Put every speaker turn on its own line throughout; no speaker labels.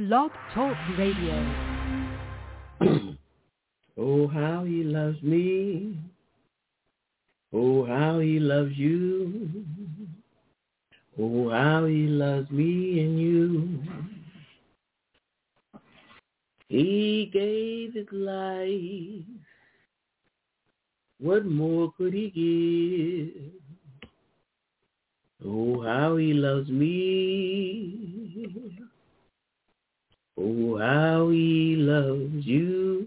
Blog Talk Radio.
Oh, how he loves me. Oh, how he loves you. Oh, how he loves me and you. He gave his life. What more could he give? Oh, how he loves me. Oh, how he loves you.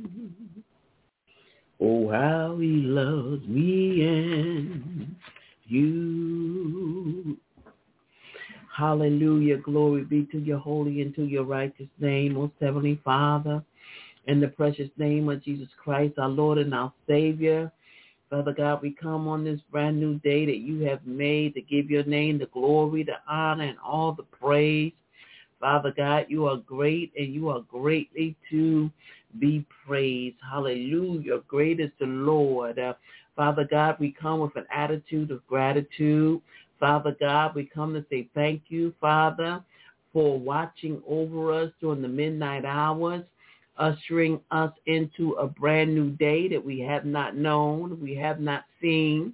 Oh, how he loves me and you. Hallelujah. Glory be to your holy and to your righteous name, most heavenly Father, in the precious name of Jesus Christ, our Lord and our Savior. Father God, we come on this brand new day that you have made to give your name the glory, the honor, and all the praise. Father God, you are great and you are greatly to be praised. Hallelujah. Great is the Lord. Father God, we come with an attitude of gratitude. Father God, we come to say thank you, Father, for watching over us during the midnight hours, ushering us into a brand new day that we have not known, we have not seen,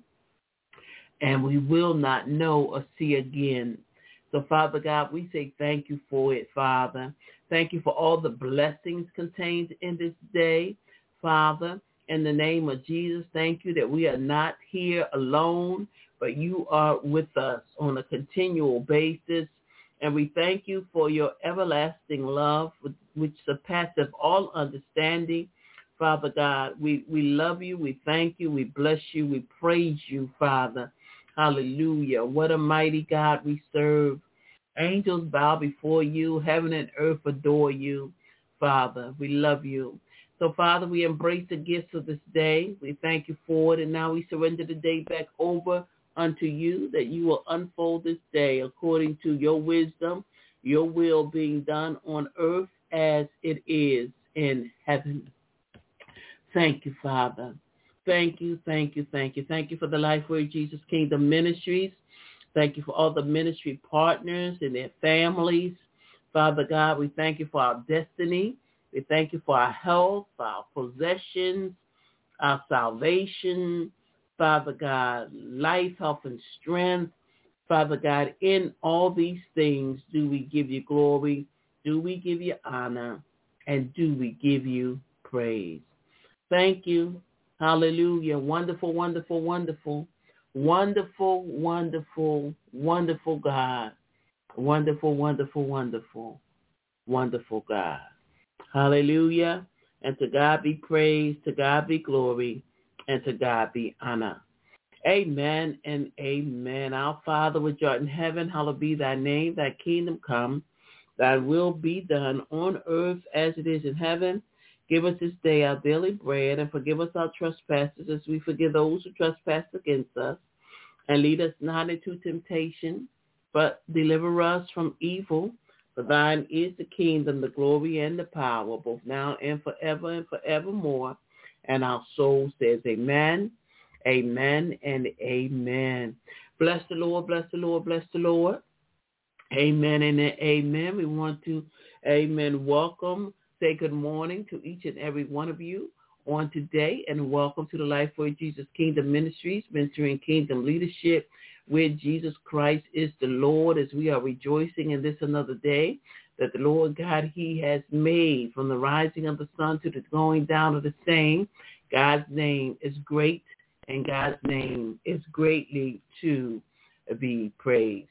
and we will not know or see again. So, Father God, we say thank you for it, Father. Thank you for all the blessings contained in this day, Father. In the name of Jesus, thank you that we are not here alone, but you are with us on a continual basis. And we thank you for your everlasting love, which surpasses all understanding. Father God, we love you, we thank you, we bless you, we praise you, Father. Hallelujah. What a mighty God we serve. Angels bow before you. Heaven and earth adore you, Father. We love you. So, Father, we embrace the gifts of this day. We thank you for it. And now we surrender the day back over unto you, that you will unfold this day according to your wisdom, your will being done on earth as it is in heaven. Thank you, Father. Thank you, thank you, thank you. Thank you for the Lifeway Jesus Kingdom Ministries. Thank you for all the ministry partners and their families. Father God, we thank you for our destiny. We thank you for our health, our possessions, our salvation. Father God, life, health, and strength. Father God, in all these things, do we give you glory, do we give you honor, and do we give you praise. Thank you. Hallelujah. Wonderful, wonderful, wonderful. Wonderful, wonderful, wonderful God. Wonderful, wonderful, wonderful, wonderful God. Hallelujah. And to God be praise, to God be glory, and to God be honor. Amen and amen. Our Father which art in heaven, hallowed be thy name, thy kingdom come, thy will be done on earth as it is in heaven. Give us this day our daily bread, and forgive us our trespasses as we forgive those who trespass against us. And lead us not into temptation, but deliver us from evil. For thine is the kingdom, the glory, and the power, both now and forevermore. And our soul says amen, amen, and amen. Bless the Lord, bless the Lord, bless the Lord. Amen and amen. We want to, amen, welcome, say good morning to each and every one of you on today, and welcome to the Lifeway Jesus Kingdom Ministries, mentoring kingdom leadership, where Jesus Christ is the Lord, as we are rejoicing in this another day that the Lord God, he has made, from the rising of the sun to the going down of the same. God's name is great, and God's name is greatly to be praised.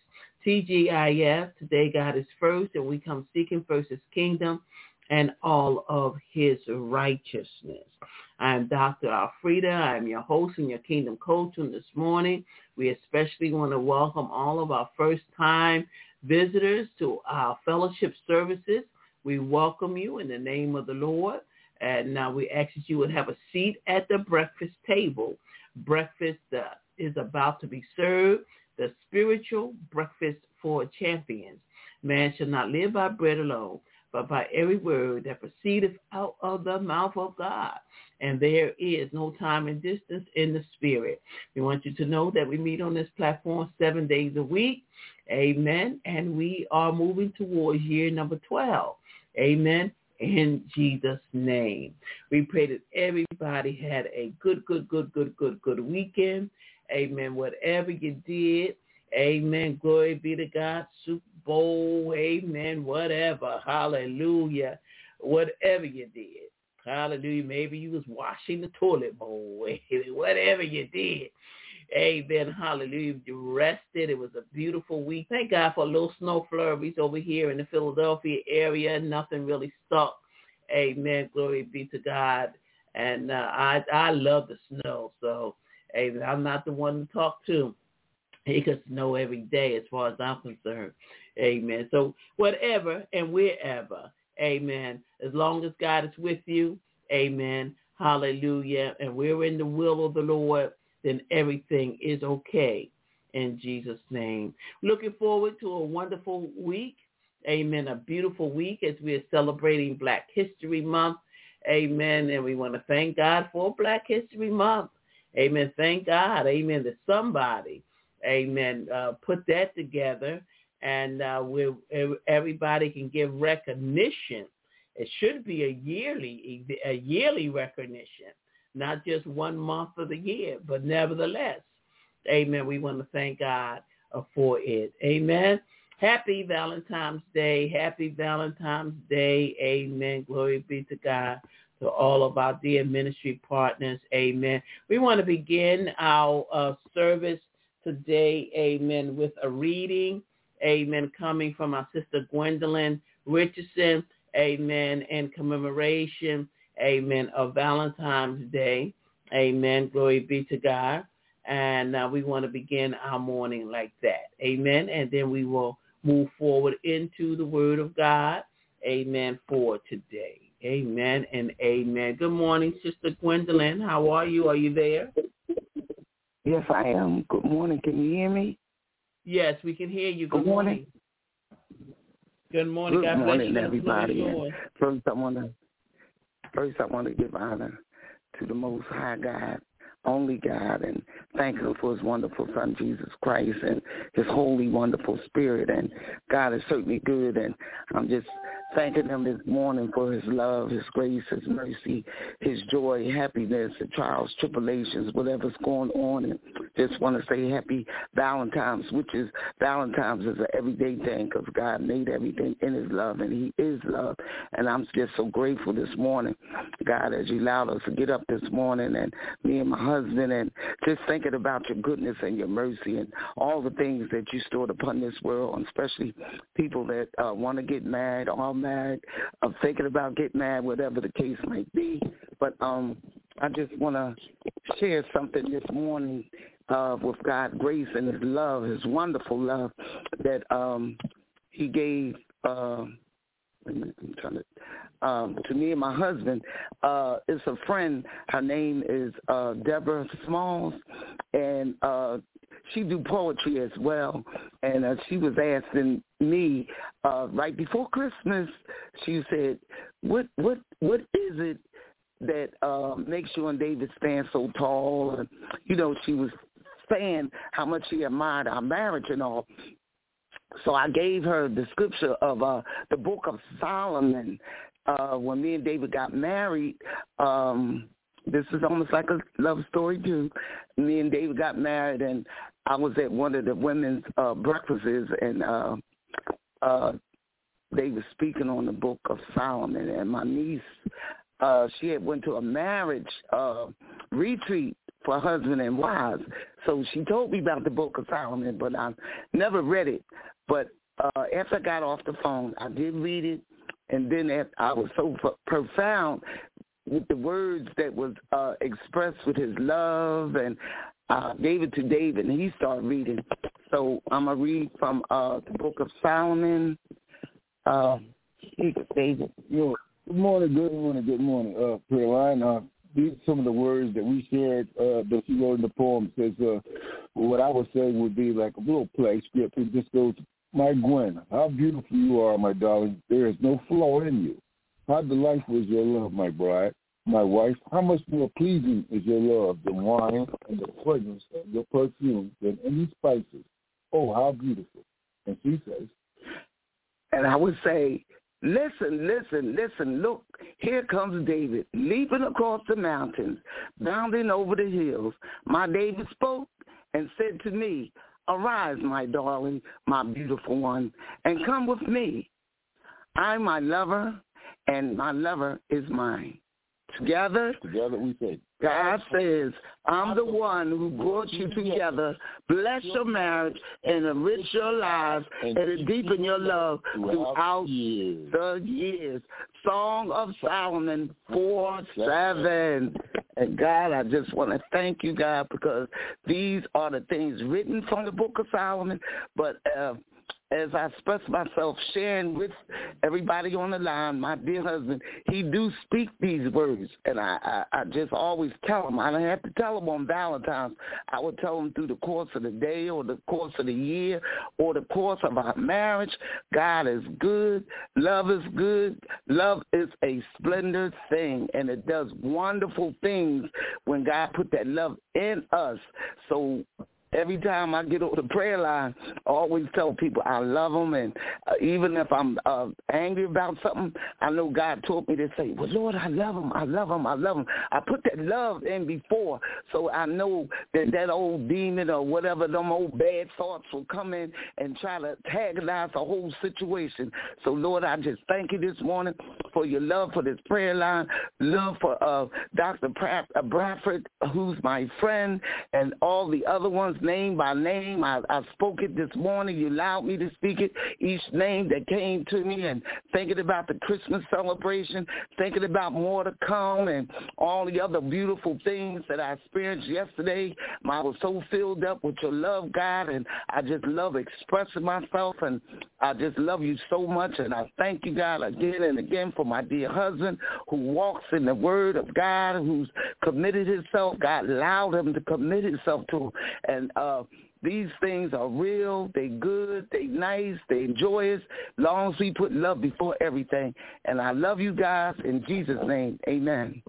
TGIF, today God is first, and we come seeking first his kingdom and all of his righteousness. I am Dr. Alfreda. I am your host and your kingdom coach on this morning. We especially want to welcome all of our first-time visitors to our fellowship services. We welcome you in the name of the Lord. And now we ask that you would have a seat at the breakfast table. Breakfast is about to be served, the spiritual breakfast for champions. Man shall not live by bread alone, but by every word that proceedeth out of the mouth of God. And there is no time and distance in the spirit. We want you to know that we meet on this platform 7 days a week. Amen. And we are moving towards year number 12. Amen. In Jesus' name. We pray that everybody had a good weekend. Amen. Whatever you did, amen. Glory be to God. Super Bowl, amen. Whatever. Hallelujah. Whatever you did. Hallelujah. Maybe you was washing the toilet bowl. Whatever you did. Amen. Hallelujah. You rested. It was a beautiful week. Thank God for a little snow flurries over here in the Philadelphia area. Nothing really stuck. Amen. Glory be to God. And I love the snow. So amen. I'm not the one to talk to. It could snow every day as far as I'm concerned. Amen. So whatever and wherever. Amen. As long as God is with you. Amen. Hallelujah. And we're in the will of the Lord, then everything is okay in Jesus' name. Looking forward to a wonderful week. Amen. A beautiful week as we are celebrating Black History Month. Amen. And we want to thank God for Black History Month. Amen. Thank God. Amen. That somebody, amen, put that together and everybody can give recognition. It should be a yearly recognition. Not just 1 month of the year, but nevertheless, amen, we want to thank God for it. Amen. Happy Valentine's Day. Happy Valentine's Day. Amen. Glory be to God, to all of our dear ministry partners. Amen. We want to begin our service today, amen, with a reading, amen, coming from our sister Gwendolyn Richardson, amen, in commemoration, amen, of Valentine's Day. Amen. Glory be to God. And we want to begin our morning like that. Amen. And then we will move forward into the word of God. Amen. For today. Amen and amen. Good morning, Sister Gwendolyn. How are you? Are you there?
Yes, I am. Good morning. Can you hear me?
Yes, we can hear you. Good morning. Good morning.
Good
God
morning,
bless you,
everybody. First, I want to give honor to the Most High God, only God, and thank Him for His wonderful Son, Jesus Christ, and His holy, wonderful Spirit. And God is certainly good, and I'm just thanking Him this morning for His love, His grace, His mercy, His joy, happiness, the trials, tribulations, whatever's going on. And just want to say happy Valentine's, which is Valentine's is an everyday thing because God made everything in His love, and He is love. And I'm just so grateful this morning, God, as you allowed us to get up this morning, and me and my husband, and just thinking about your goodness and your mercy and all the things that you stored upon this world, and especially people that want to get married, all married, thinking about getting married, whatever the case might be. But I just want to share something this morning with God's grace and His love, His wonderful love that He gave to me and my husband. It's a friend. Her name is Deborah Smalls, and she do poetry as well. And she was asking me right before Christmas. She said, "What is it that makes you and David stand so tall?" And she was saying how much she admired our marriage and all. So I gave her the scripture of the Book of Solomon. When me and David got married, this is almost like a love story too. Me and David got married, and I was at one of the women's breakfasts, and they were speaking on the Book of Solomon. And my niece, she had went to a marriage retreat for husband and wives. So she told me about the Book of Solomon, but I never read it. But after I got off the phone, I did read it, and then I was so profound with the words that was expressed with his love, and gave it to David, and he started reading. So I'm going to read from the Book of Solomon. David.
Good morning, Caroline. These are some of the words that we shared that she wrote in the poem. Says, what I would say would be like a little play script. It just goes My Gwen, how beautiful you are, my darling. There is no flaw in you. How delightful is your love, my bride, my wife. How much more pleasing is your love than wine and the fragrance of your perfume than any spices. Oh, how beautiful. And she says,
and I would say, listen, listen, listen. Look, here comes David, leaping across the mountains, bounding over the hills. My David spoke and said to me, arise, my darling, my beautiful one, and come with me. I'm my lover, and my lover is mine. Together
we say,
God says, I'm the one who brought you together, bless your marriage, and enrich your lives, and deepen your love throughout the years. Song of Solomon 4:7. And God, I just want to thank you, God, because these are the things written from the book of Solomon, but as I express myself, sharing with everybody on the line, my dear husband, he do speak these words, and I just always tell him. I don't have to tell him on Valentine's. I would tell him through the course of the day or the course of the year or the course of our marriage. God is good. Love is good. Love is a splendid thing, and it does wonderful things when God put that love in us. So every time I get on the prayer line, I always tell people I love them, and even if I'm angry about something, I know God told me to say, well, Lord, I love them, I love them, I love them. I put that love in before, so I know that old demon or whatever, them old bad thoughts will come in and try to antagonize the whole situation. So, Lord, I just thank you this morning for your love for this prayer line, love for Dr. Bradford, who's my friend, and all the other ones, name by name. I spoke it this morning. You allowed me to speak it. Each name that came to me, and thinking about the Christmas celebration, thinking about more to come, and all the other beautiful things that I experienced yesterday. I was so filled up with your love, God, and I just love expressing myself, and I just love you so much, and I thank you, God, again and again for my dear husband who walks in the word of God, who's committed himself. God allowed him to commit himself to, and these things are real, they good, they nice, they joyous, long as we put love before everything. And I love you guys in Jesus' name. Amen.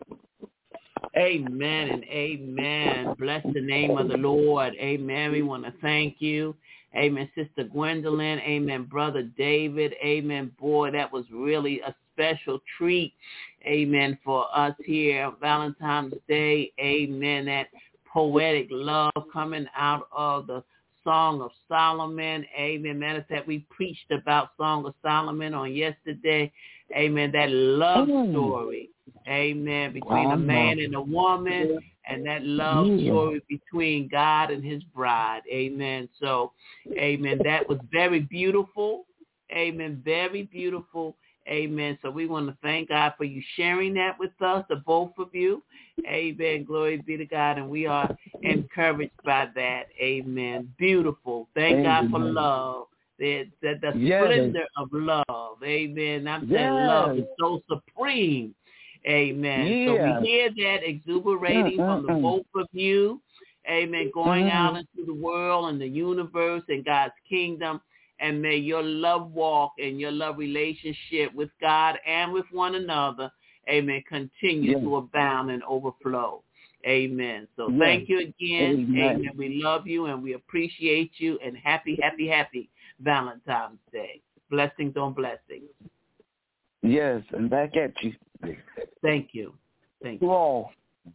Amen and amen. Bless the name of the Lord. Amen. We want to thank you. Amen, Sister Gwendolyn. Amen, Brother David. Amen. Boy, that was really a special treat. Amen, for us here, Valentine's Day. Amen. That poetic love coming out of the Song of Solomon. Amen. Matter of fact, we preached about Song of Solomon on yesterday. Amen. That love story. Amen. Between a man and a woman, and that love story between God and his bride. Amen. So, amen. That was very beautiful. Amen. Very beautiful. Amen. So we want to thank God for you sharing that with us, the both of you. Amen. Glory be to God. And we are encouraged by that. Amen. Beautiful. Thank God for love. The splendor of love. Amen. I'm saying love is so supreme. Amen. So we hear that exuberating from the both of you. Amen. Going out into the world and the universe and God's kingdom. And may your love walk and your love relationship with God and with one another, amen, continue to abound and overflow. Amen. So thank you again. Amen. We love you and we appreciate you. And happy, happy, happy Valentine's Day. Blessings on blessings.
Yes, and back at you.
Thank you. Thank
you. To all.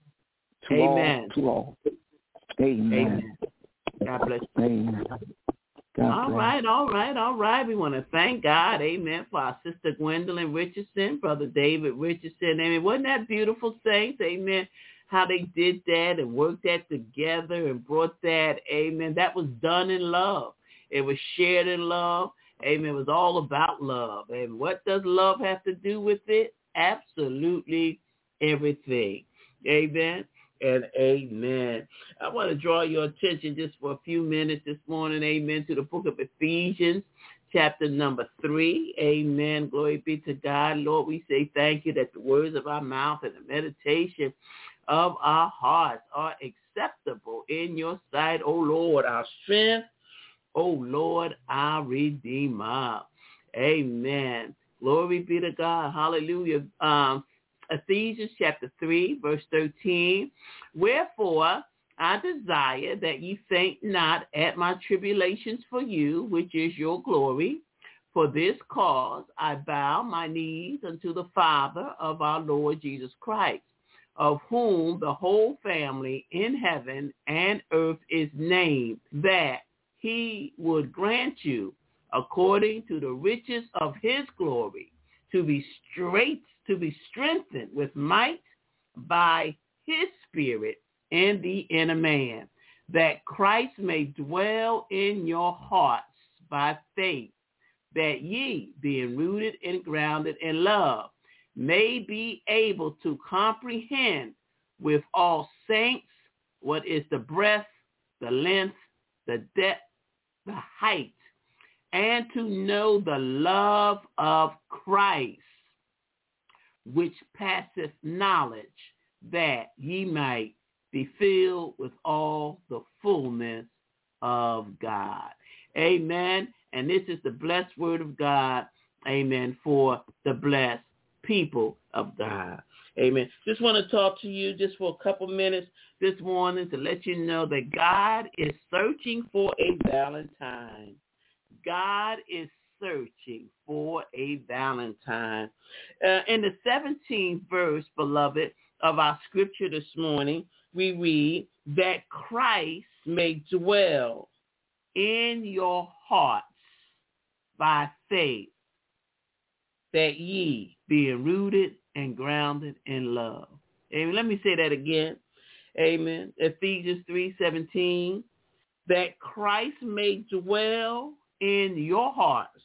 Amen.
To all. Amen.
Amen. God bless you.
Amen.
All right. We want to thank God, amen, for our sister Gwendolyn Richardson, Brother David Richardson. Amen. Wasn't that beautiful, saints? Amen. How they did that and worked that together and brought that, amen. That was done in love. It was shared in love. Amen. It was all about love. And what does love have to do with it? Absolutely everything. Amen. And amen. I want to draw your attention just for a few minutes this morning, amen, to the book of Ephesians, chapter number 3. Amen. Glory be to God. Lord, we say thank you that the words of our mouth and the meditation of our hearts are acceptable in your sight, O Lord, our strength O Lord, our Redeemer. Amen. Glory be to God. Hallelujah. Ephesians chapter 3, verse 13. Wherefore, I desire that ye faint not at my tribulations for you, which is your glory. For this cause I bow my knees unto the Father of our Lord Jesus Christ, of whom the whole family in heaven and earth is named, that he would grant you, according to the riches of his glory, to be strengthened with might by his Spirit in the inner man, that Christ may dwell in your hearts by faith, that ye, being rooted and grounded in love, may be able to comprehend with all saints what is the breadth, the length, the depth, the height, and to know the love of Christ, which passeth knowledge, that ye might be filled with all the fullness of God. Amen. And this is the blessed word of God. Amen. For the blessed people of God. Amen. Just want to talk to you just for a couple minutes this morning to let you know that God is searching for a Valentine. God is searching for a Valentine. In the 17th verse, beloved, of our scripture this morning, we read that Christ may dwell in your hearts by faith, that ye, being rooted and grounded in love. Amen. Let me say that again. Amen. Ephesians 3:17, that Christ may dwell in your hearts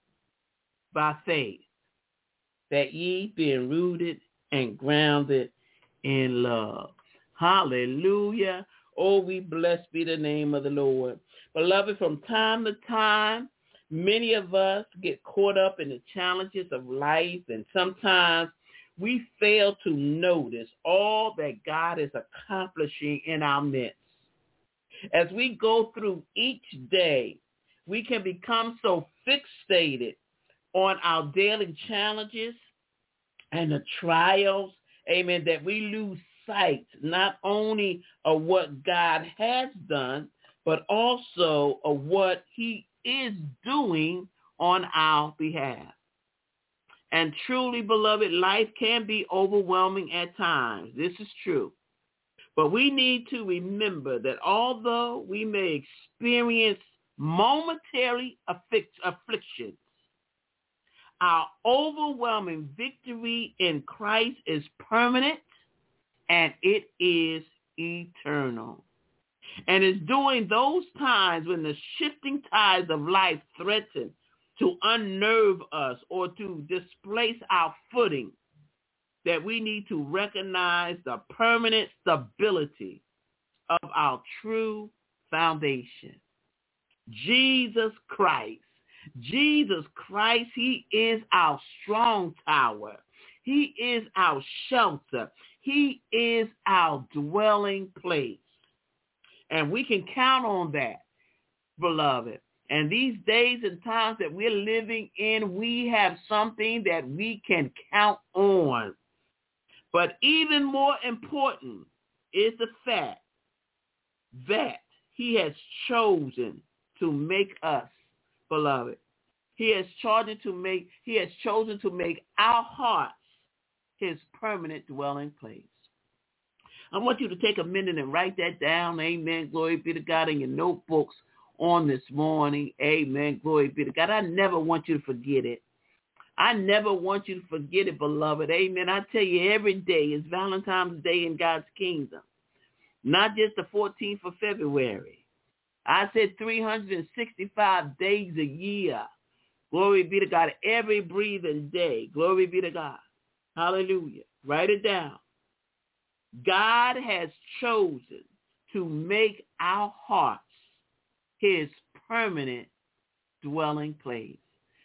by faith, that ye, being rooted and grounded in love. Hallelujah. Oh, we blessed be the name of the Lord. Beloved, from time to time, many of us get caught up in the challenges of life, and sometimes we fail to notice all that God is accomplishing in our midst. As we go through each day, we can become so fixated on our daily challenges and the trials, amen, that we lose sight not only of what God has done, but also of what he is doing on our behalf. And truly, beloved, life can be overwhelming at times. This is true. But we need to remember that although we may experience momentary afflictions, our overwhelming victory in Christ is permanent and it is eternal. And it's during those times when the shifting tides of life threaten to unnerve us or to displace our footing that we need to recognize the permanent stability of our true foundation. Jesus Christ. Jesus Christ, he is our strong tower. He is our shelter. He is our dwelling place. And we can count on that, beloved. And these days and times that we're living in, we have something that we can count on. But even more important is the fact that he has chosen to make us, beloved. He has chosen to make our hearts his permanent dwelling place. I want you to take a minute and write that down. Amen. Glory be to God, in your notebooks on this morning. Amen. Glory be to God. I never want you to forget it. I never want you to forget it, beloved. Amen. I tell you, every day is Valentine's Day in God's kingdom. Not just the 14th of February. I said 365 days a year. Glory be to God. Every breathing day. Glory be to God. Hallelujah. Write it down. God has chosen to make our hearts his permanent dwelling place.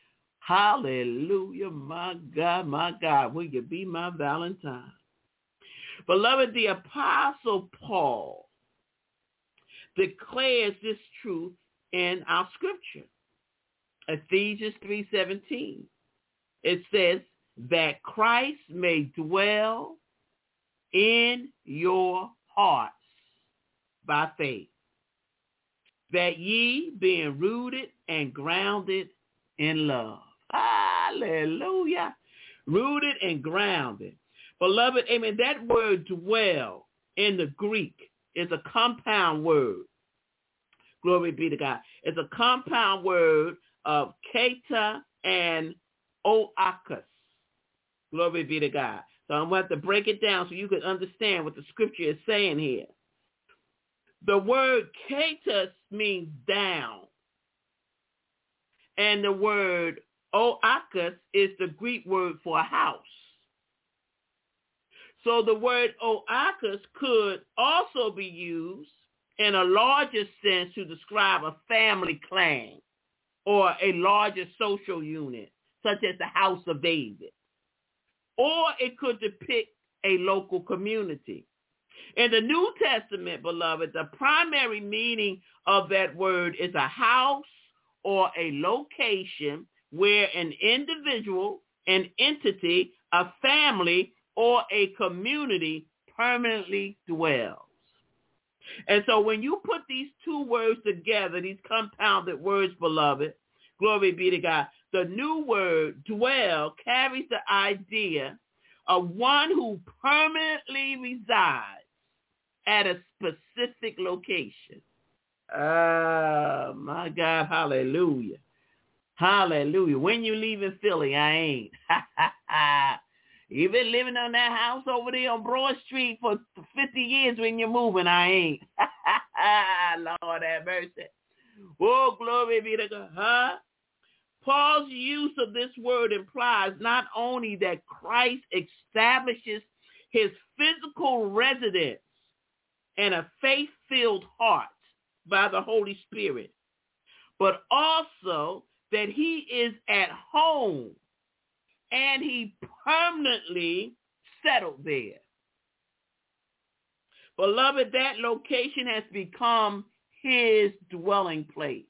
Hallelujah. My God, will you be my Valentine? Beloved, the Apostle Paul declares this truth in our scripture. Ephesians 3:17. It says that Christ may dwell in your hearts by faith, that ye being rooted and grounded in love. Hallelujah. Rooted and grounded. Beloved, amen, that word dwell in the Greek is a compound word. Glory be to God. It's a compound word of kata and oakas. Glory be to God. So I'm going to have to break it down so you can understand what the scripture is saying here. The word kata means down. And the word oakas is the Greek word for a house. So the word oakas could also be used in a larger sense to describe a family clan or a larger social unit, such as the House of David. Or it could depict a local community. In the New Testament, beloved, the primary meaning of that word is a house or a location where an individual, an entity, a family, or a community permanently dwells. And so when you put these two words together, these compounded words, beloved, glory be to God, the new word dwell carries the idea of one who permanently resides at a specific location. Oh, my God, hallelujah. Hallelujah. When you leaving Philly, I ain't. You've been living on that house over there on Broad Street for 50 years when you're moving, I ain't. Lord have mercy. Oh, glory be to God. Huh? Paul's use of this word implies not only that Christ establishes his physical residence in a faith-filled heart by the Holy Spirit, but also that he is at home and he permanently settled there. Beloved, that location has become his dwelling place.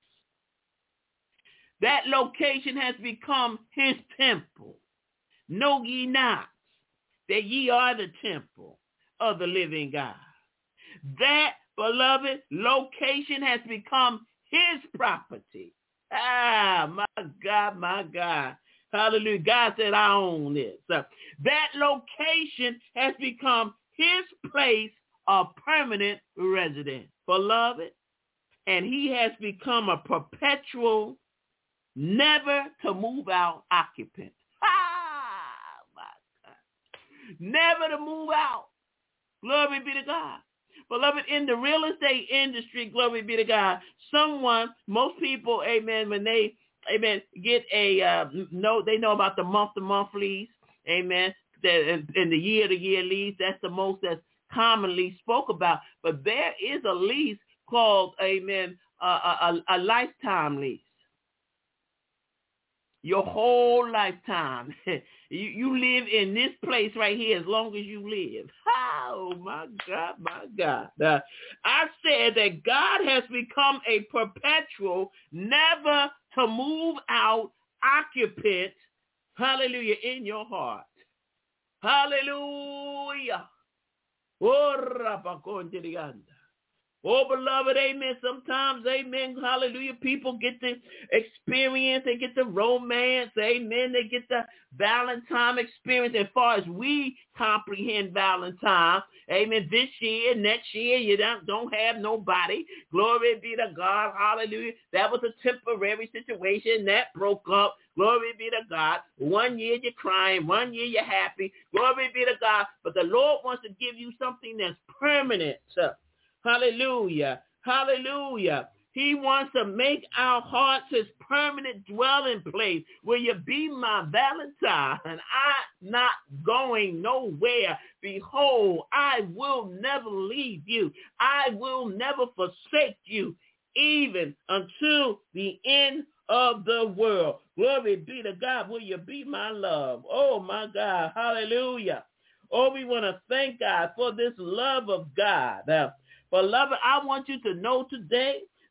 That location has become his temple. Know ye not that ye are the temple of the living God. That, beloved, location has become his property. Ah, my God, my God. Hallelujah. God said, I own this. That location has become his place of permanent residence, beloved. And he has become a perpetual, never to move out occupant. Ah, my God. Never to move out. Glory be to God. Beloved, in the real estate industry, glory be to God, most people, amen, when they, amen, get a, they know about the month-to-month lease, amen, and the year-to-year lease, that's the most that's commonly spoke about. But there is a lease called, amen, a lifetime lease. Your whole lifetime. You live in this place right here as long as you live. Oh, my God, my God. I said that God has become a perpetual, never to move out occupant, hallelujah, in your heart. Hallelujah. Oh, beloved, amen. Sometimes, amen, hallelujah, people get the experience, they get the romance, amen, they get the Valentine experience. As far as we comprehend Valentine, amen, this year, next year, you don't have nobody. Glory be to God, hallelujah. That was a temporary situation that broke up. Glory be to God. 1 year you're crying, 1 year you're happy. Glory be to God. But the Lord wants to give you something that's permanent. Hallelujah. Hallelujah. He wants to make our hearts his permanent dwelling place. Will you be my Valentine? And I'm not going nowhere. Behold, I will never leave you. I will never forsake you, even until the end of the world. Glory be to God. Will you be my love? Oh, my God. Hallelujah. Oh, we want to thank God for this love of God. Beloved, I want you to know today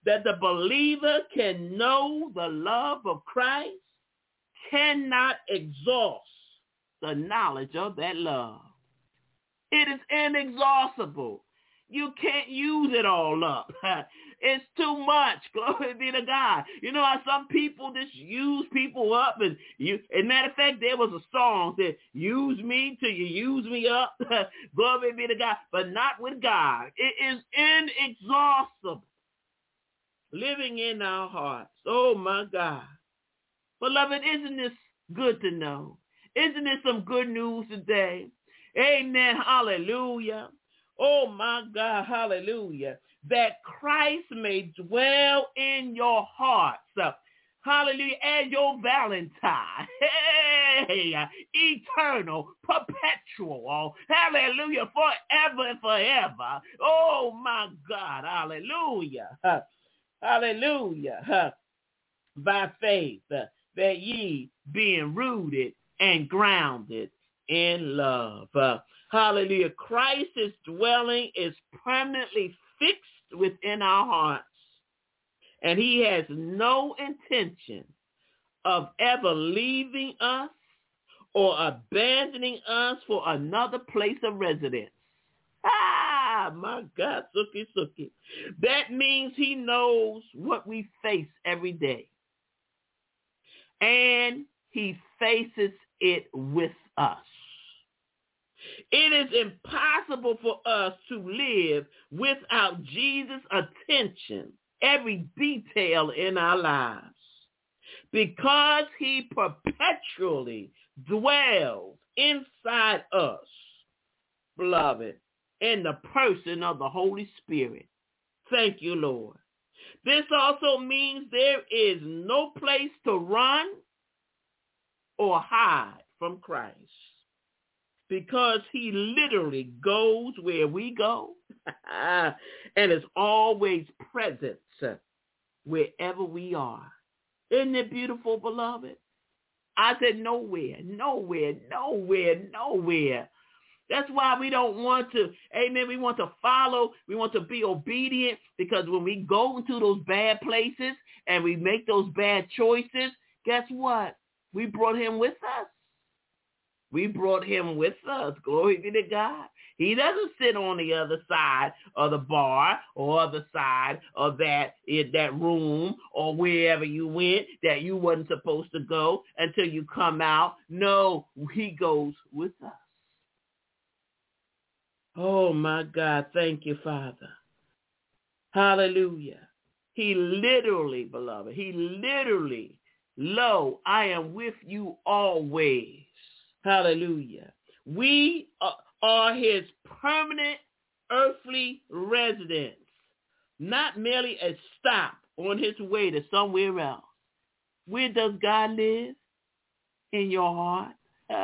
that the believer can know the love of Christ cannot exhaust the knowledge of that love. It is inexhaustible. You can't use it all up. It's too much. Glory be to God. You know how some people just use people up, and matter of fact, there was a song that use me till you use me up. Glory be to God. But not with God. It is inexhaustible. Living in our hearts. Oh my God. Beloved, isn't this good to know? Isn't this some good news today? Amen. Hallelujah. Oh my God. Hallelujah. That Christ may dwell in your hearts. Hallelujah. And your Valentine. Hey, eternal, perpetual. Hallelujah. Forever and forever. Oh my God. Hallelujah. Hallelujah. By faith, that ye being rooted and grounded in love. Hallelujah. Christ's dwelling is permanently fixed within our hearts, and he has no intention of ever leaving us or abandoning us for another place of residence. Ah, my God, suki. That means he knows what we face every day, and he faces it with us. It is impossible for us to live without Jesus' attention, every detail in our lives, because he perpetually dwells inside us, beloved, in the person of the Holy Spirit. Thank you, Lord. This also means there is no place to run or hide from Christ, because he literally goes where we go and is always present wherever we are. Isn't it beautiful, beloved? I said nowhere. That's why we don't want to, amen, we want to follow, we want to be obedient, because when we go into those bad places and we make those bad choices, guess what? We brought him with us. We brought him with us. Glory be to God. He doesn't sit on the other side of the bar or other side of that room or wherever you went that you wasn't supposed to go until you come out. No, he goes with us. Oh, my God. Thank you, Father. Hallelujah. He literally, beloved, lo, I am with you always. Hallelujah. We are his permanent earthly residence, not merely a stop on his way to somewhere else. Where does God live? In your heart.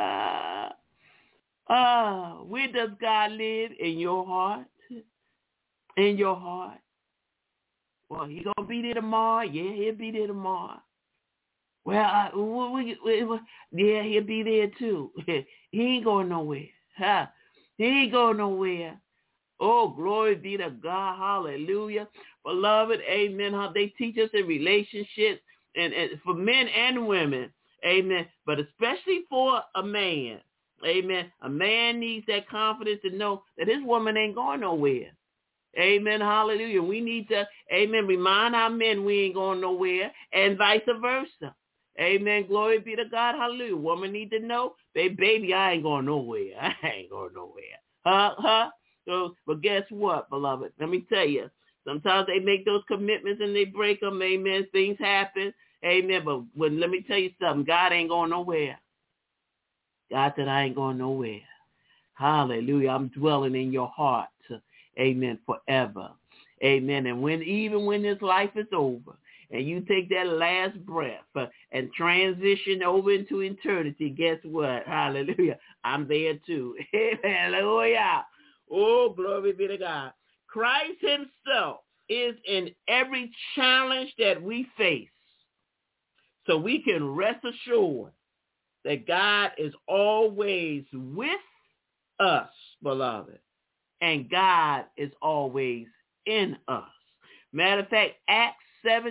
Where does God live? In your heart. In your heart. Well, he going to be there tomorrow? Yeah, he'll be there tomorrow. Well, yeah, he'll be there too. He ain't going nowhere. He ain't going nowhere. Oh, glory be to God. Hallelujah. Beloved, amen. How they teach us in relationships and for men and women. Amen. But especially for a man. Amen. A man needs that confidence to know that his woman ain't going nowhere. Amen. Hallelujah. We need to, amen, remind our men we ain't going nowhere, and vice versa. Amen. Glory be to God. Hallelujah. Woman need to know, baby, I ain't going nowhere. I ain't going nowhere. So, but guess what, beloved? Let me tell you. Sometimes they make those commitments and they break them. Amen. Things happen. Amen. But let me tell you something. God ain't going nowhere. God said, I ain't going nowhere. Hallelujah. I'm dwelling in your heart. Amen. Forever. Amen. And even when this life is over and you take that last breath and transition over into eternity, guess what? Hallelujah. I'm there too. Hallelujah. Oh, glory be to God. Christ himself is in every challenge that we face. So we can rest assured that God is always with us, beloved. And God is always in us. Matter of fact, Acts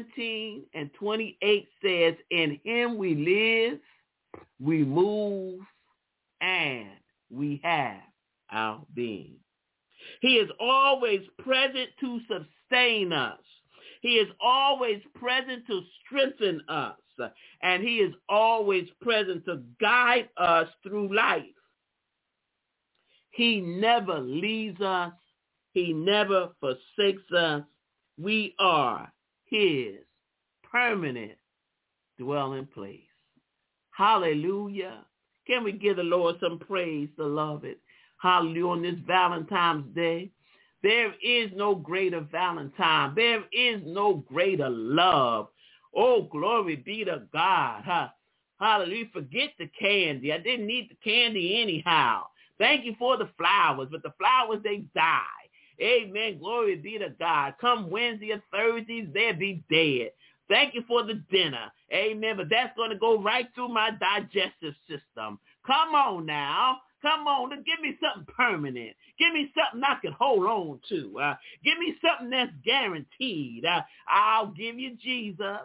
17:28 says, in him we live, we move, and we have our being. He is always present to sustain us. He is always present to strengthen us. And he is always present to guide us through life. He never leaves us. He never forsakes us. We are his permanent dwelling place. Hallelujah. Can we give the Lord some praise, beloved? Hallelujah. On this Valentine's Day, there is no greater Valentine. There is no greater love. Oh, glory be to God. Hallelujah. Forget the candy. I didn't need the candy anyhow. Thank you for the flowers, but the flowers, they die. Amen. Glory be to God. Come Wednesday or Thursdays, they'll be dead. Thank you for the dinner. Amen. But that's going to go right through my digestive system. Come on now. Come on. Give me something permanent. Give me something I can hold on to. Give me something that's guaranteed. I'll give you Jesus.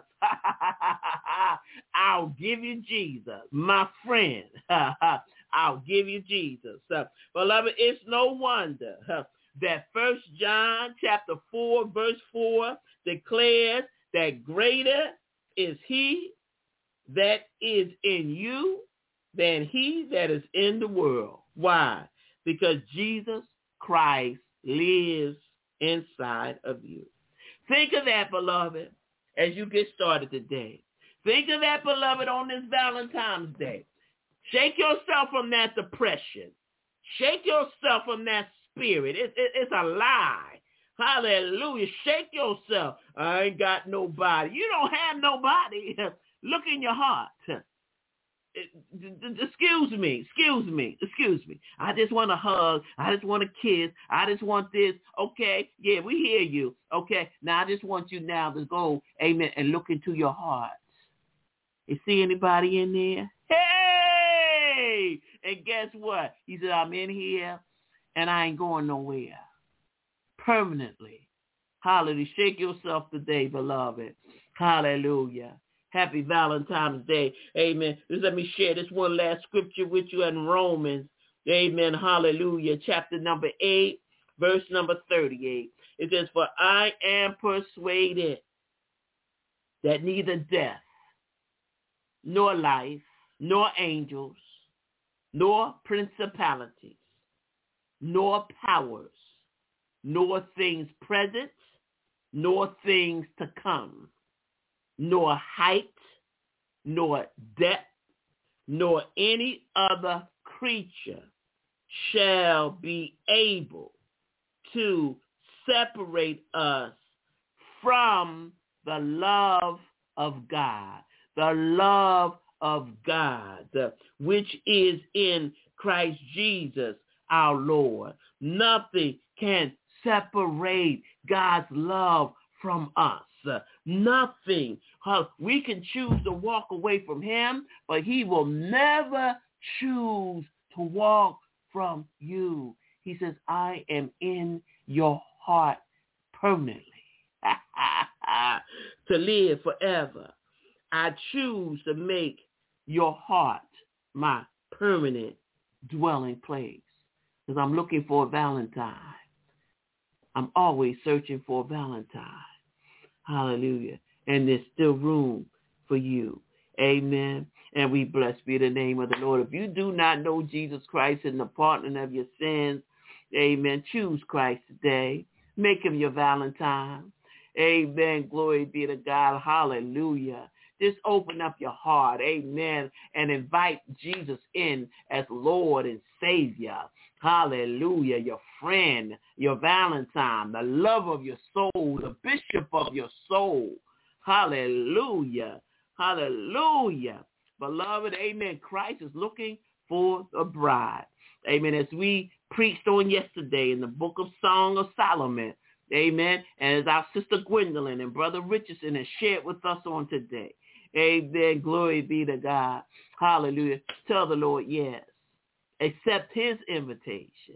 I'll give you Jesus. My friend. I'll give you Jesus. Beloved, it's no wonder that 1 John chapter 4, verse 4 declares that greater is he that is in you than he that is in the world. Why? Because Jesus Christ lives inside of you. Think of that, beloved, as you get started today. Think of that, beloved, on this Valentine's Day. Shake yourself from that depression. Shake yourself from that spirit. It's a lie. Hallelujah. Shake yourself. I ain't got nobody. You don't have nobody. Look in your heart. Excuse me. I just want a hug. I just want a kiss. I just want this. Okay. Yeah, we hear you. Okay. Now I just want you now to go, amen, and look into your heart. You see anybody in there? Hey! And guess what? He said, I'm in here and I ain't going nowhere. Permanently. Hallelujah. Shake yourself today, beloved. Hallelujah. Happy Valentine's Day. Amen. Just let me share this one last scripture with you in Romans. Amen. Hallelujah. Chapter number 8, verse number 38. It says, for I am persuaded that neither death, nor life, nor angels, nor principalities, nor powers, nor things present, nor things to come, nor height, nor depth, nor any other creature shall be able to separate us from the love of God. The love of God, which is in Christ Jesus our Lord. Nothing can separate God's love from us. Nothing. We can choose to walk away from him, but he will never choose to walk from you. He says, I am in your heart permanently to live forever. I choose to make your heart my permanent dwelling place because I'm looking for a Valentine. I'm always searching for a Valentine. Hallelujah. And there's still room for you. Amen. And we bless be the name of the Lord. If you do not know Jesus Christ and the pardon of your sins, amen, choose Christ today. Make him your Valentine. Amen. Glory be to God. Hallelujah. Just open up your heart, amen, and invite Jesus in as Lord and Savior. Hallelujah. Your friend, your Valentine, the love of your soul, the bishop of your soul. Hallelujah. Hallelujah. Beloved, amen, Christ is looking for a bride. Amen. As we preached on yesterday in the book of Song of Solomon, amen, and as our sister Gwendolyn and brother Richardson has shared with us on today. Amen. Glory be to God. Hallelujah. Tell the Lord yes. Accept his invitation.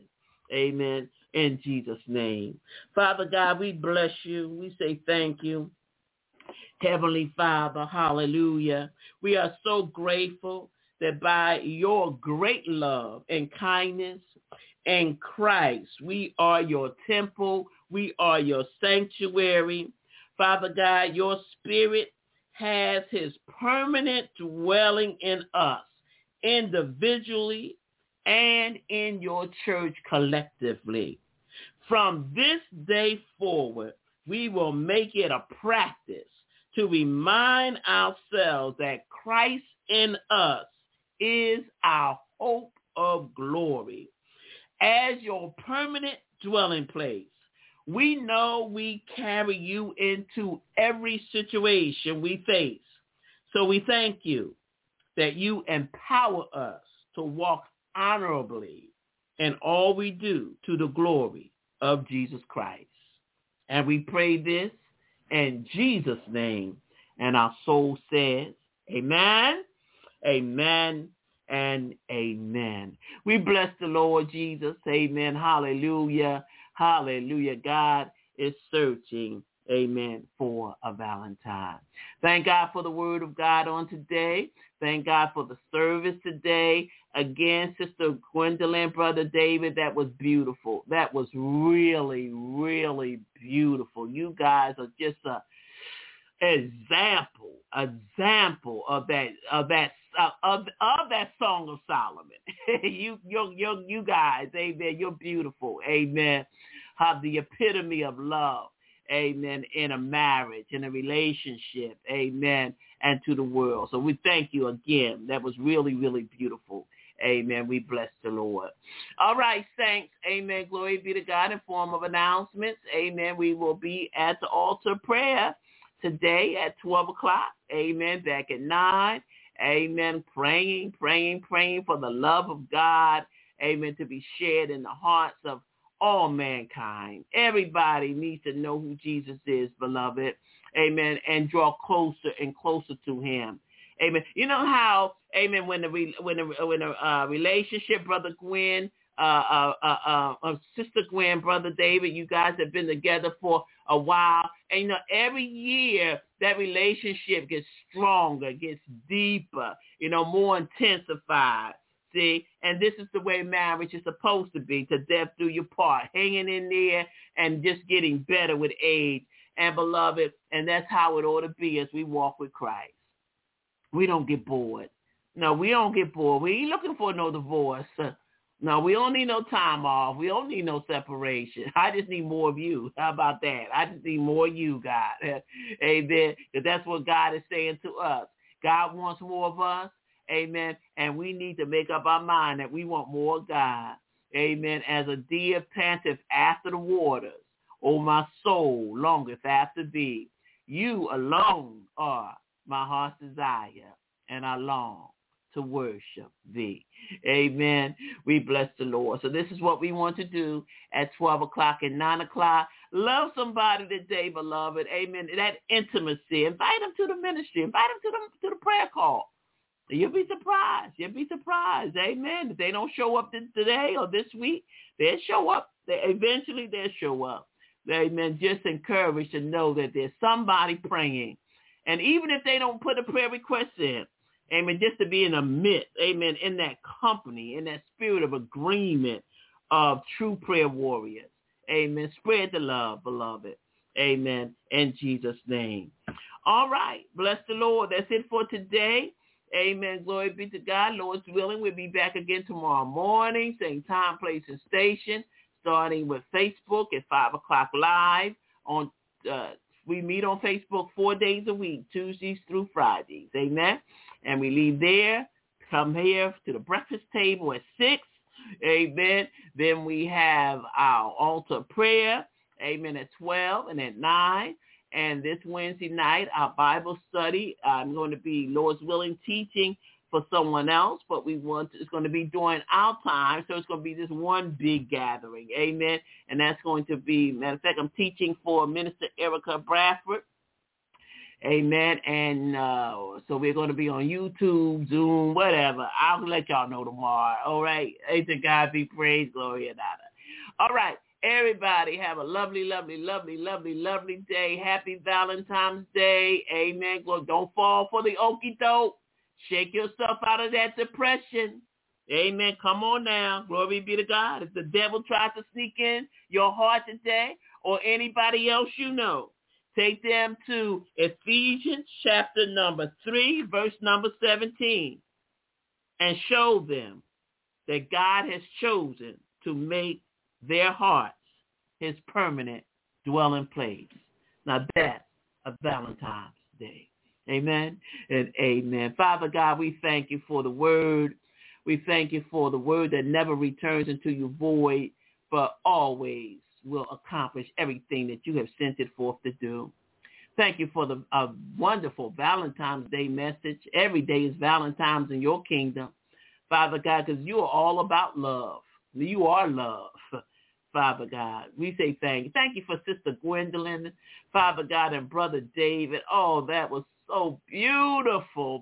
Amen. In Jesus' name. Father God, we bless you. We say thank you. Heavenly Father, hallelujah. We are so grateful that by your great love and kindness in Christ, we are your temple. We are your sanctuary. Father God, your spirit has his permanent dwelling in us, individually and in your church collectively. From this day forward, we will make it a practice to remind ourselves that Christ in us is our hope of glory. As your permanent dwelling place, we know we carry you into every situation we face. So we thank you that you empower us to walk honorably in all we do to the glory of Jesus Christ. And we pray this in Jesus' name. And our soul says, amen, amen, and amen. We bless the Lord Jesus. Amen. Hallelujah. Hallelujah. God is searching, amen, for a Valentine. Thank God for the word of God on today. Thank God for the service today. Again, Sister Gwendolyn, Brother David, that was beautiful. That was really, really beautiful. You guys are just a example of that Song of Solomon. you guys, amen. You're beautiful, amen. Have the epitome of love, amen, in a marriage, in a relationship, amen, and to the world. So we thank you again. That was really, really beautiful. Amen. We bless the Lord. All right, saints. Amen. Glory be to God. In form of announcements, amen. We will be at the altar prayer today at 12 o'clock. Amen. Back at 9. Amen. Praying for the love of God. Amen. To be shared in the hearts of all mankind. Everybody needs to know who Jesus is, beloved. Amen. And draw closer and closer to him. Amen. You know how, amen, when a relationship, Brother Gwen, Sister Gwen, Brother David, you guys have been together for a while. And, you know, every year that relationship gets stronger, gets deeper, you know, more intensified. See, and this is the way marriage is supposed to be, to death do your part, hanging in there and just getting better with age. And, beloved, and that's how it ought to be as we walk with Christ. We don't get bored. No, we don't get bored. We ain't looking for no divorce. No, we don't need no time off. We don't need no separation. I just need more of you. How about that? I just need more of you, God. Amen. Because that's what God is saying to us. God wants more of us. Amen. And we need to make up our mind that we want more of God. Amen. As a deer panteth after the waters, O my soul longeth after thee. You alone are my heart's desire, and I long to worship thee. Amen. We bless the Lord. So this is what we want to do at 12 o'clock and 9 o'clock. Love somebody today, beloved. Amen. That intimacy. Invite them to the ministry. Invite them to the prayer call. You'll be surprised. You'll be surprised. Amen. If they don't show up today or this week, they'll show up. Eventually they'll show up. Amen. Just encouraged to know that there's somebody praying. And even if they don't put a prayer request in, amen, just to be in the midst, amen, in that company, in that spirit of agreement of true prayer warriors. Amen. Spread the love, beloved. Amen. In Jesus' name. All right. Bless the Lord. That's it for today. Amen. Glory be to God. Lord's willing, we'll be back again tomorrow morning, same time, place, and station, starting with Facebook at 5 o'clock live. We meet on Facebook 4 days a week, Tuesdays through Fridays. Amen. And we leave there, come here to the breakfast table at 6. Amen. Then we have our altar prayer. Amen. At 12 and at 9. And this Wednesday night, our Bible study, I'm going to be, Lord's willing, teaching for someone else, but it's going to be during our time, so it's going to be this one big gathering. Amen. And that's going to be, matter of fact, I'm teaching for Minister Erica Bradford. Amen. And so we're going to be on YouTube, Zoom, whatever. I'll let y'all know tomorrow. All right. To God be praised, glory, and honor. All right. Everybody have a lovely, lovely, lovely, lovely, lovely day. Happy Valentine's Day. Amen. Don't fall for the okie doke. Shake yourself out of that depression. Amen. Come on now. Glory be to God. If the devil tries to sneak in your heart today or anybody else you know, take them to Ephesians chapter number 3, verse number 17, and show them that God has chosen to make their hearts his permanent dwelling place. Now that's a Valentine's Day. Amen and amen. Father God, we thank you for the word. We thank you for the word that never returns into your void, but always will accomplish everything that you have sent it forth to do. Thank you for the wonderful Valentine's Day message. Every day is Valentine's in your kingdom, Father God, because you are all about love. You are love, Father God. We say thank you. Thank you for Sister Gwendolyn, Father God, and Brother David. Oh, that was so beautiful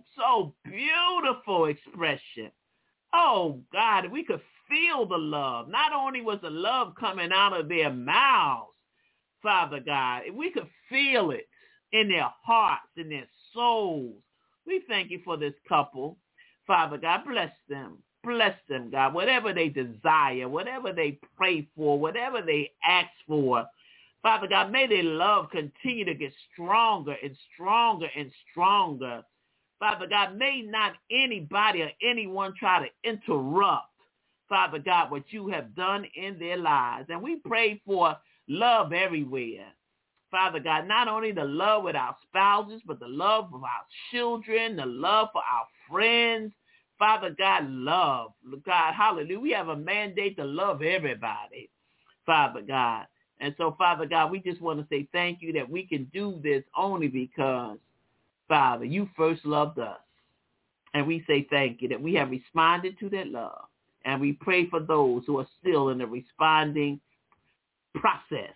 expression. Oh, God, we could feel the love. Not only was the love coming out of their mouths, Father God, we could feel it in their hearts, in their souls. We thank you for this couple. Father God, bless them. Bless them, God. Whatever they desire, whatever they pray for, whatever they ask for, Father God, may their love continue to get stronger and stronger and stronger. Father God, may not anybody or anyone try to interrupt, Father God, what you have done in their lives. And we pray for love everywhere. Father God, not only the love with our spouses, but the love of our children, the love for our friends. Father God, love. God, hallelujah. We have a mandate to love everybody, Father God. And so, Father God, we just want to say thank you that we can do this only because, Father, you first loved us. And we say thank you that we have responded to that love. And we pray for those who are still in the responding process.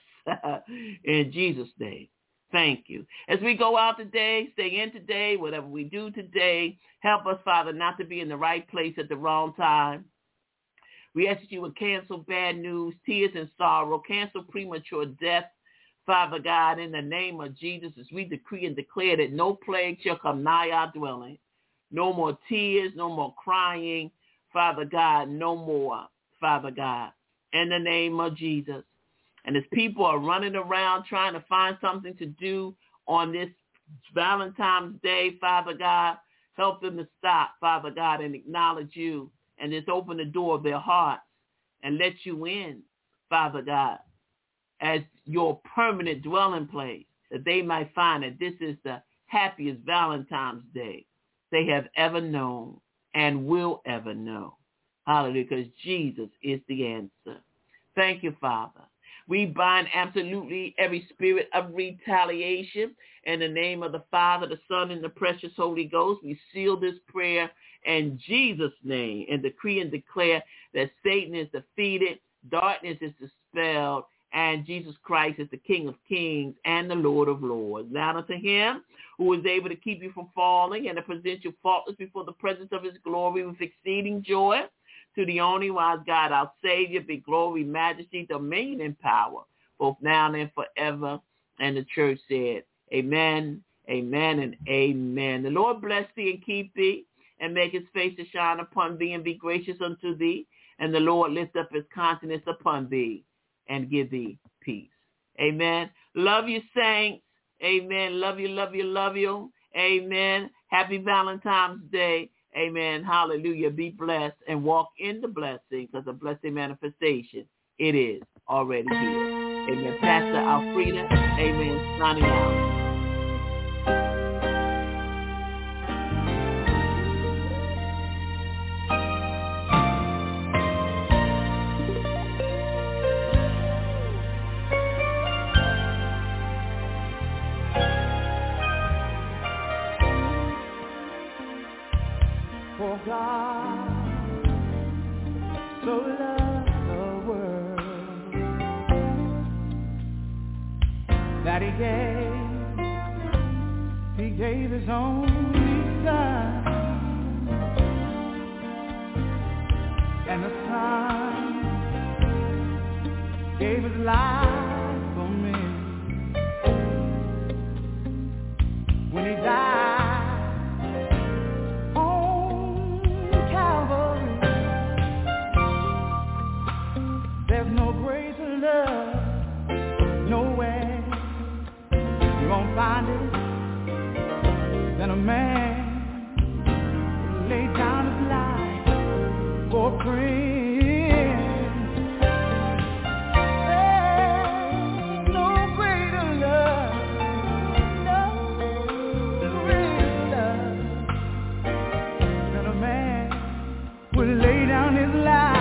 In Jesus' name, thank you. As we go out today, stay in today, whatever we do today, help us, Father, not to be in the right place at the wrong time. We ask that you would cancel bad news, tears and sorrow, cancel premature death, Father God, in the name of Jesus, as we decree and declare that no plague shall come nigh our dwelling. No more tears, no more crying, Father God, no more, Father God, in the name of Jesus. And as people are running around trying to find something to do on this Valentine's Day, Father God, help them to stop, Father God, and acknowledge you and just open the door of their hearts and let you in, Father God, as your permanent dwelling place, that they might find that this is the happiest Valentine's Day they have ever known and will ever know. Hallelujah, because Jesus is the answer. Thank you, Father. We bind absolutely every spirit of retaliation in the name of the Father, the Son, and the precious Holy Ghost. We seal this prayer in Jesus' name and decree and declare that Satan is defeated, darkness is dispelled, and Jesus Christ is the King of kings and the Lord of lords. Now unto him who is able to keep you from falling and to present you faultless before the presence of his glory with exceeding joy, to the only wise God, our Savior, be glory, majesty, dominion, and power, both now and forever. And the church said, amen, amen, and amen. The Lord bless thee and keep thee, and make his face to shine upon thee, and be gracious unto thee. And the Lord lift up his countenance upon thee, and give thee peace. Amen. Love you, saints. Amen. Love you, love you, love you. Amen. Happy Valentine's Day. Amen. Hallelujah. Be blessed and walk in the blessing, because the blessing manifestation, it is already here. Amen. Pastor Alfreda. Amen. Signing out.
For God so loved the world that he gave his only Son, and the Son gave his life for me. When he died on Calvary, there's no greater love nowhere. You won't find it than a man lay down his life for a friend. There's no greater love, no greater love than a man would lay down his life